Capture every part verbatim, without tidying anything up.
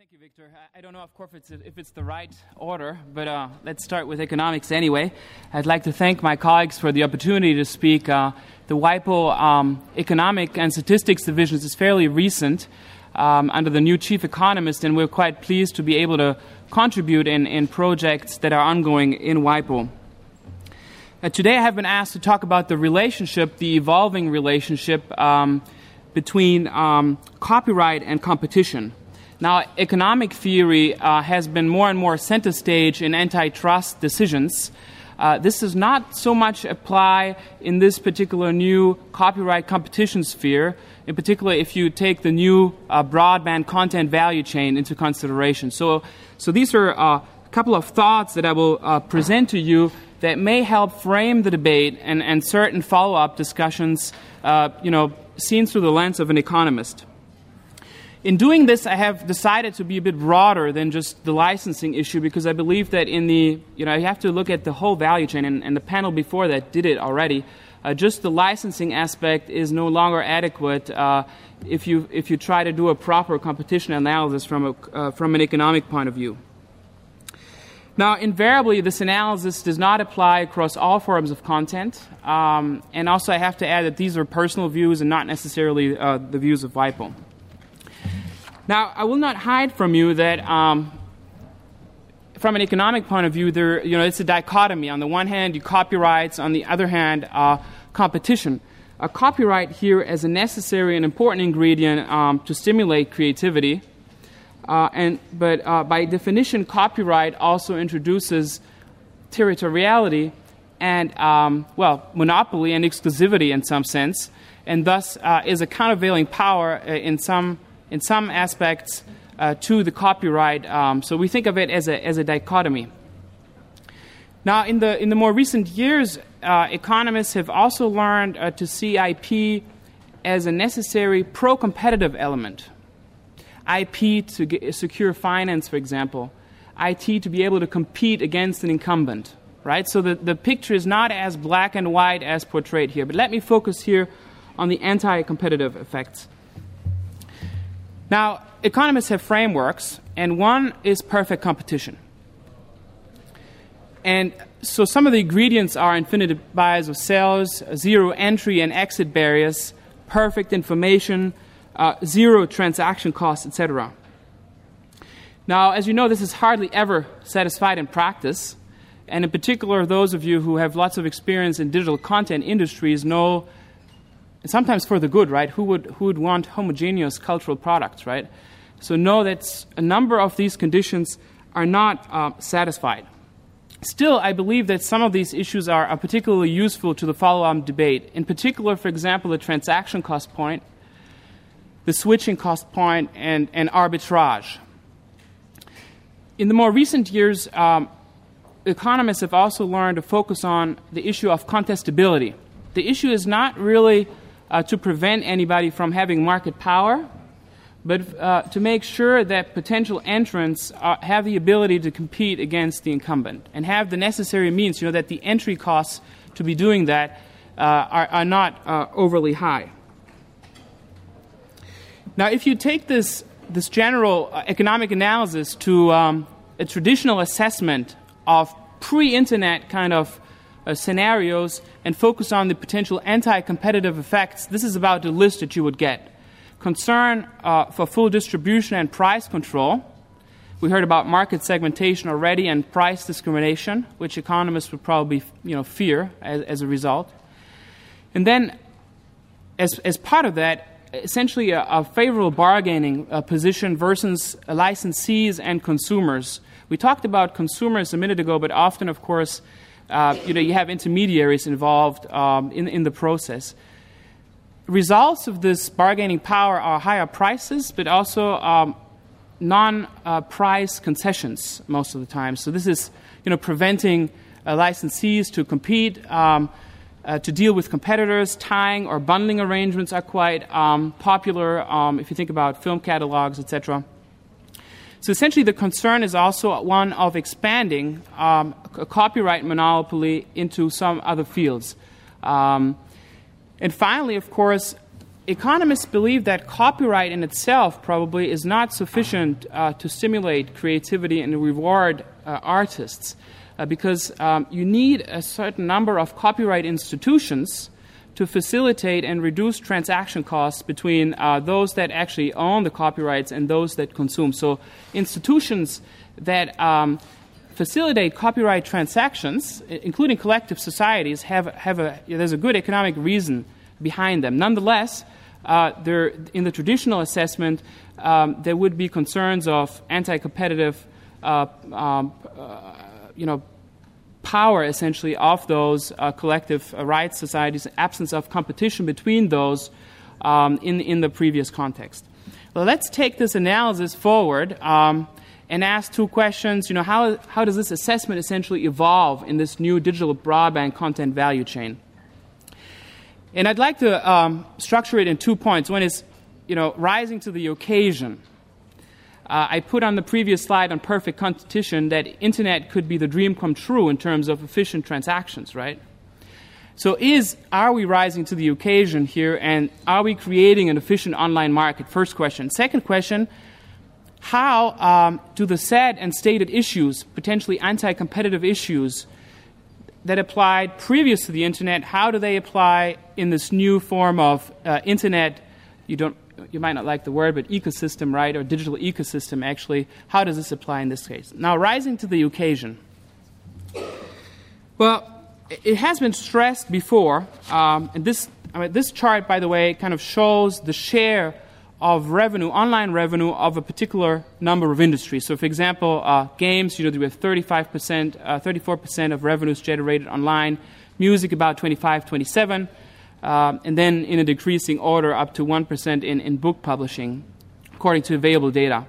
Thank you, Victor. I don't know, of course, if it's, if it's the right order, but uh, let's start with economics anyway. I'd like to thank my colleagues for the opportunity to speak. Uh, the WIPO um, Economic and Statistics Divisions is fairly recent um, under the new chief economist, and we're quite pleased to be able to contribute in, in projects that are ongoing in WIPO. Uh, today I have been asked to talk about the relationship, the evolving relationship um, between um, copyright and competition. Now, economic theory uh, has been more and more center stage in antitrust decisions. Uh, this does not so much apply in this particular new copyright competition sphere, in particular if you take the new uh, broadband content value chain into consideration. So, so these are uh, a couple of thoughts that I will uh, present to you that may help frame the debate and, and certain follow-up discussions, uh, you know, seen through the lens of an economist. In doing this, I have decided to be a bit broader than just the licensing issue because I believe that in the, you know, you have to look at the whole value chain, and, and the panel before that did it already. Uh, just the licensing aspect is no longer adequate uh, if you if you try to do a proper competition analysis from a uh, from an economic point of view. Now, invariably, this analysis does not apply across all forms of content, um, and also I have to add that these are personal views and not necessarily uh, the views of WIPO. Now, I will not hide from you that um, from an economic point of view, there, you know, it's a dichotomy. On the one hand, you copyrights. On the other hand, uh, competition. A copyright here as a necessary and important ingredient um, to stimulate creativity. Uh, and but uh, by definition, copyright also introduces territoriality and, um, well, monopoly and exclusivity in some sense, and thus uh, is a countervailing power uh, in some in some aspects uh, to the copyright. Um, so we think of it as a as a dichotomy. Now, in the in the more recent years, uh, economists have also learned uh, to see I P as a necessary pro-competitive element. I P to get, secure finance, for example. I T to be able to compete against an incumbent, right? So the, the picture is not as black and white as portrayed here. But let me focus here on the anti-competitive effects. Now, economists have frameworks, and one is perfect competition. And so some of the ingredients are infinite bias of sales, zero entry and exit barriers, perfect information, uh, zero transaction costs, et cetera. Now, as you know, this is hardly ever satisfied in practice, and in particular, those of you who have lots of experience in digital content industries know, and sometimes for the good, right? Who would who would want homogeneous cultural products, right? So know that a number of these conditions are not uh, satisfied. Still, I believe that some of these issues are, are particularly useful to the follow-on debate. In particular, for example, the transaction cost point, the switching cost point, and, and arbitrage. In the more recent years, um, economists have also learned to focus on the issue of contestability. The issue is not really Uh, to prevent anybody from having market power, but uh, to make sure that potential entrants uh, have the ability to compete against the incumbent and have the necessary means, you know, that the entry costs to be doing that uh, are, are not uh, overly high. Now, if you take this, this general uh, economic analysis to um, a traditional assessment of pre-internet kind of Uh, scenarios and focus on the potential anti-competitive effects, this is about the list that you would get. Concern uh, for full distribution and price control. We heard about market segmentation already and price discrimination, which economists would probably, you know, fear as, as a result. And then, as as part of that, essentially a, a favorable bargaining uh, position versus licensees and consumers. We talked about consumers a minute ago, but often, of course, Uh, you know, you have intermediaries involved um, in, in the process. Results of this bargaining power are higher prices, but also um, non-price uh, concessions most of the time. So this is, you know, preventing uh, licensees to compete, um, uh, to deal with competitors. Tying or bundling arrangements are quite um, popular um, if you think about film catalogs, et cetera. So essentially, the concern is also one of expanding um, a copyright monopoly into some other fields. Um, and finally, of course, economists believe that copyright in itself probably is not sufficient uh, to stimulate creativity and reward uh, artists uh, because um, you need a certain number of copyright institutions to facilitate and reduce transaction costs between uh, those that actually own the copyrights and those that consume. So institutions that um, facilitate copyright transactions, including collective societies, have, have a, there's a good economic reason behind them. Nonetheless, uh, there, in the traditional assessment, um, there would be concerns of anti-competitive uh, um, uh, you know, power, essentially, of those uh, collective uh, rights societies, absence of competition between those um, in, in the previous context. Well, let's take this analysis forward um, and ask two questions. You know, how, how does this assessment essentially evolve in this new digital broadband content value chain? And I'd like to um, structure it in two points. One is, you know, rising to the occasion. Uh, I put on the previous slide on perfect competition that internet could be the dream come true in terms of efficient transactions, right? So is, are we rising to the occasion here, and are we creating an efficient online market? First question. Second question, how um, do the said and stated issues, potentially anti-competitive issues that applied previous to the internet, how do they apply in this new form of uh, internet, you don't you might not like the word, but ecosystem, right, or digital ecosystem, actually. How does this apply in this case? Now, rising to the occasion. Well, it has been stressed before, um, and this, I mean, this chart, by the way, kind of shows the share of revenue, online revenue, of a particular number of industries. So, for example, uh, games, you know, we have thirty-five percent, uh, thirty-four percent of revenues generated online, music about twenty-five, twenty-seven, Uh, and then in a decreasing order up to one percent in, in book publishing, according to available data.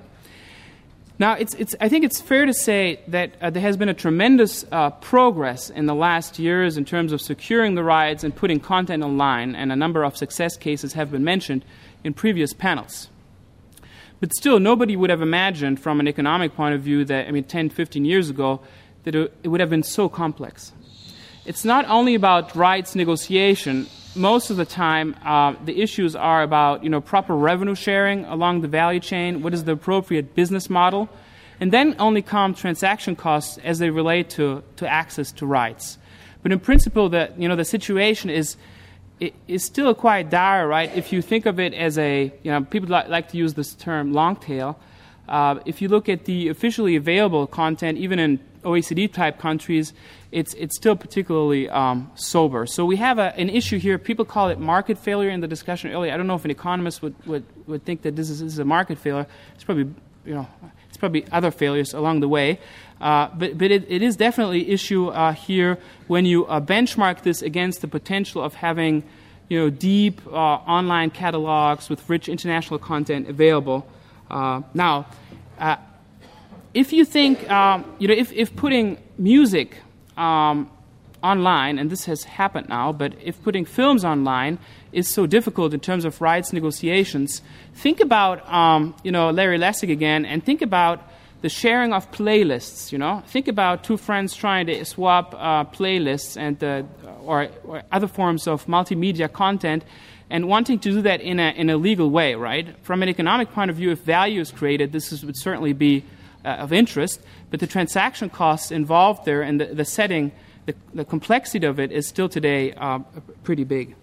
Now, it's, it's, I think it's fair to say that uh, there has been a tremendous uh, progress in the last years in terms of securing the rights and putting content online, and a number of success cases have been mentioned in previous panels. But still, nobody would have imagined from an economic point of view that, I mean, ten, fifteen years ago, that it, it would have been so complex. It's not only about rights negotiation. Most of the time, uh, the issues are about, you know, proper revenue sharing along the value chain, what is the appropriate business model, and then only come transaction costs as they relate to, to access to rights. But in principle, the, you know, the situation is is still quite dire, right? If you think of it as a, you know, people li- like to use this term long tail. Uh, if you look at the officially available content, even in O E C D-type countries, it's it's still particularly um, sober. So we have a, an issue here. People call it market failure in the discussion earlier. I don't know if an economist would, would, would think that this is, this is a market failure. It's probably, you know, it's probably other failures along the way. Uh, but but it, it is definitely an issue uh, here when you uh, benchmark this against the potential of having, you know, deep uh, online catalogs with rich international content available. Uh, now, uh, if you think, um, you know, if, if putting music um, online, and this has happened now, but if putting films online is so difficult in terms of rights negotiations, think about, um, you know, Larry Lessig again, and think about the sharing of playlists, you know. Think about two friends trying to swap uh, playlists and uh, or, or other forms of multimedia content, and wanting to do that in a in a legal way, right? From an economic point of view, if value is created, this is, would certainly be uh, of interest. But the transaction costs involved there and the, the setting, the, the complexity of it is still today uh, pretty big.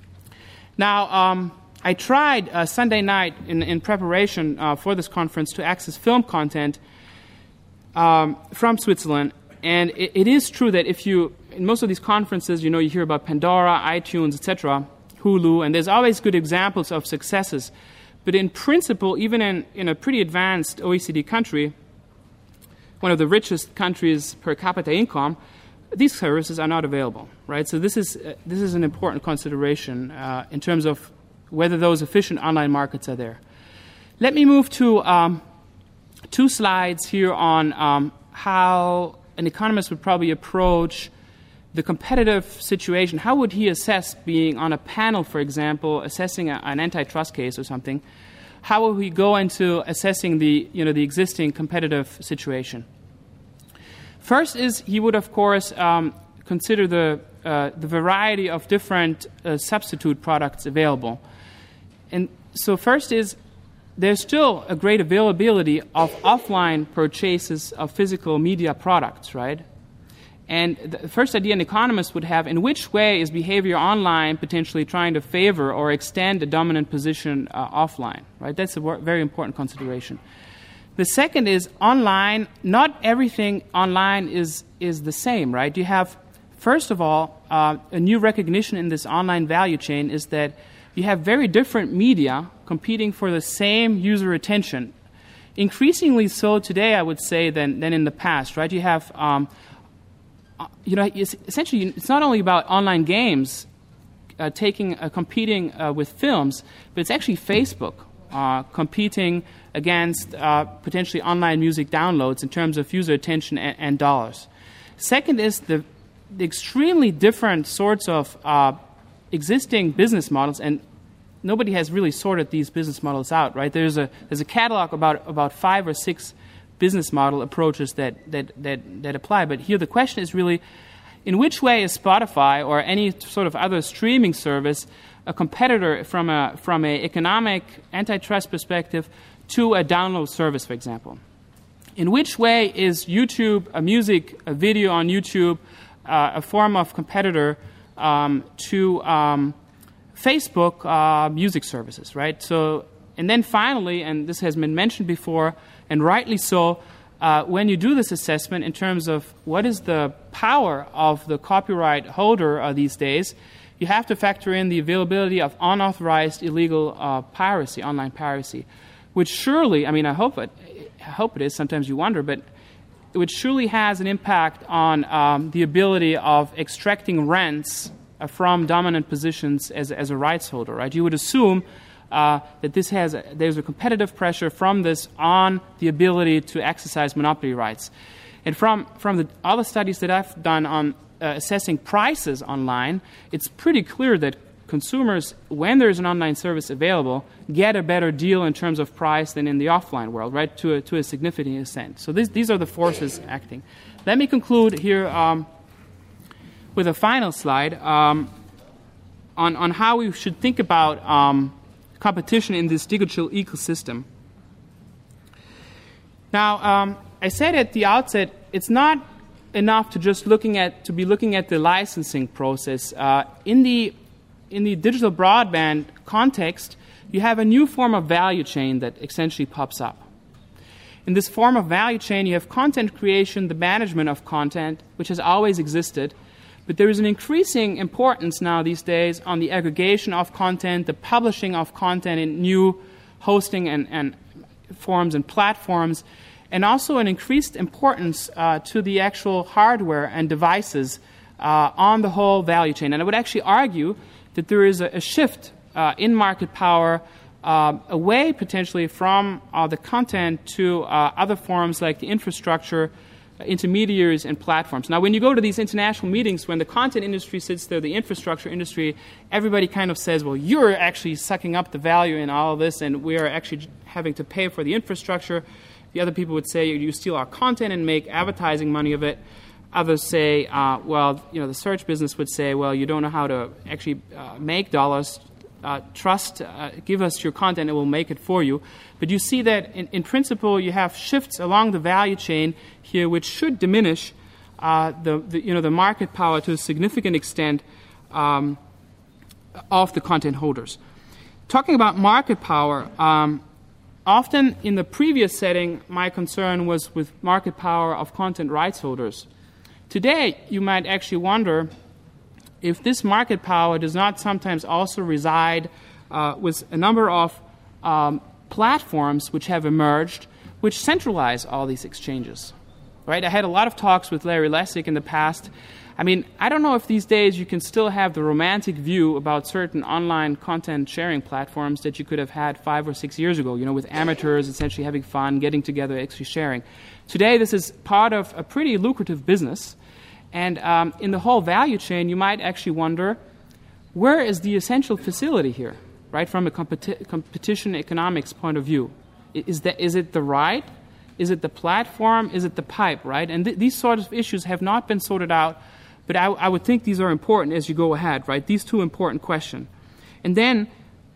Now, um, I tried uh, Sunday night in, in preparation uh, for this conference to access film content um, from Switzerland. And it, it is true that if you, in most of these conferences, you know, you hear about Pandora, iTunes, et cetera, Hulu, and there's always good examples of successes. But in principle, even in, in a pretty advanced O E C D country, one of the richest countries per capita income, these services are not available, right? So this is uh, this is an important consideration uh, in terms of whether those efficient online markets are there. Let me move to um, two slides here on um, how an economist would probably approach the competitive situation. How would he assess being on a panel, for example, assessing a, an antitrust case or something? How will he go into assessing the, you know, the existing competitive situation? First is he would, of course, um, consider the uh, the variety of different uh, substitute products available. And so first is there's still a great availability of offline purchases of physical media products, right? And the first idea an economist would have, in which way is behavior online potentially trying to favor or extend a dominant position uh, offline, right? That's a wor- very important consideration. The second is online, not everything online is, is the same, right? You have, first of all, uh, a new recognition in this online value chain is that you have very different media competing for the same user attention. Increasingly so today, I would say, than, than in the past, right? You have... Um, You know, it's essentially, it's not only about online games uh, taking, uh, competing uh, with films, but it's actually Facebook uh, competing against uh, potentially online music downloads in terms of user attention and, and dollars. Second is the, the extremely different sorts of uh, existing business models, and nobody has really sorted these business models out, right? There's a there's a catalog about about five or six business model approaches that, that, that, that apply. But here the question is really, in which way is Spotify or any sort of other streaming service a competitor from a from an economic antitrust perspective to a download service, for example? In which way is YouTube, a music, a video on YouTube, uh, a form of competitor um, to um, Facebook uh, music services, right? So, and then finally, and this has been mentioned before, and rightly so, uh, when you do this assessment in terms of what is the power of the copyright holder uh, these days, you have to factor in the availability of unauthorized illegal uh, piracy, online piracy, which surely, I mean, I hope it, I hope it is, sometimes you wonder, but which surely has an impact on um, the ability of extracting rents uh, from dominant positions as, as a rights holder, right? You would assume Uh, that this has a, there's a competitive pressure from this on the ability to exercise monopoly rights. And from, from the other studies that I've done on uh, assessing prices online, it's pretty clear that consumers, when there's an online service available, get a better deal in terms of price than in the offline world, right, to a, to a significant extent. So this, these are the forces acting. Let me conclude here um, with a final slide um, on, on how we should think about um, competition in this digital ecosystem. Now, um, I said at the outset, it's not enough to just looking at to be looking at the licensing process. Uh, in the in the digital broadband context, you have a new form of value chain that essentially pops up. In this form of value chain, you have content creation, the management of content, which has always existed. But there is an increasing importance now these days on the aggregation of content, the publishing of content in new hosting and, and forms and platforms, and also an increased importance uh, to the actual hardware and devices uh, on the whole value chain. And I would actually argue that there is a, a shift uh, in market power uh, away potentially from uh, the content to uh, other forms like the infrastructure, intermediaries, and platforms. Now, when you go to these international meetings, when the content industry sits there, the infrastructure industry, everybody kind of says, well, you're actually sucking up the value in all of this, and we are actually having to pay for the infrastructure. The other people would say, you steal our content and make advertising money of it. Others say, uh, well, you know, the search business would say, well, you don't know how to actually uh, make dollars. Uh, trust, uh, give us your content, and we'll make it for you. But you see that, in, in principle, you have shifts along the value chain here, which should diminish uh, the, the, you know, the market power to a significant extent um, of the content holders. Talking about market power, um, often in the previous setting, my concern was with market power of content rights holders. Today, you might actually wonder if this market power does not sometimes also reside uh, with a number of um, platforms which have emerged, which centralize all these exchanges. Right? I had a lot of talks with Larry Lessig in the past. I mean, I don't know if these days you can still have the romantic view about certain online content sharing platforms that you could have had five or six years ago, you know, with amateurs essentially having fun, getting together, actually sharing. Today, this is part of a pretty lucrative business. And um, in the whole value chain, you might actually wonder, where is the essential facility here, right, from a competi- competition economics point of view? Is, that, is it the right? Is it the platform? Is it the pipe, right? And th- these sorts of issues have not been sorted out, but I, I would think these are important as you go ahead, right? These two important questions. And then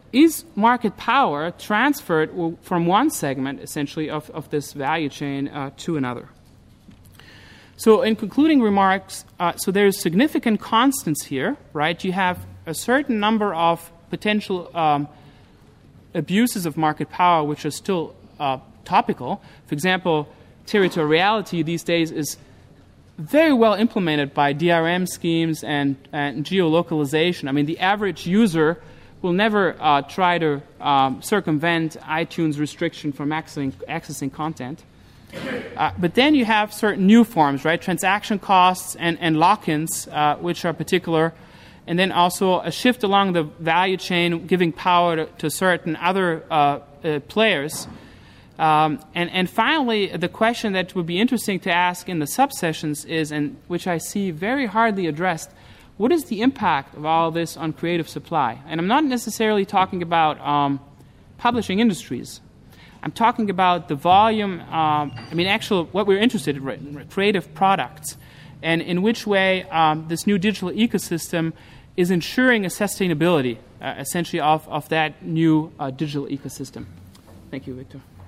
is market power transferred from one segment, essentially, of, of this value chain uh, to another? So in concluding remarks, uh, so there's significant constants here, right? You have a certain number of potential um, abuses of market power which are still uh, topical. For example, territoriality these days is very well implemented by D R M schemes and, and geolocalization. I mean, the average user will never uh, try to um, circumvent iTunes restriction from accessing, accessing content. Uh, but then you have certain new forms, right? Transaction costs and, and lock-ins, uh, which are particular. And then also a shift along the value chain, giving power to, to certain other uh, uh, players. Um, and, and finally, the question that would be interesting to ask in the subsessions is, and which I see very hardly addressed, what is the impact of all this on creative supply? And I'm not necessarily talking about um, publishing industries. I'm talking about the volume, um, I mean, actual, what we're interested in, creative products, and in which way um, this new digital ecosystem is ensuring a sustainability, uh, essentially, of, of that new uh, digital ecosystem. Thank you, Victor.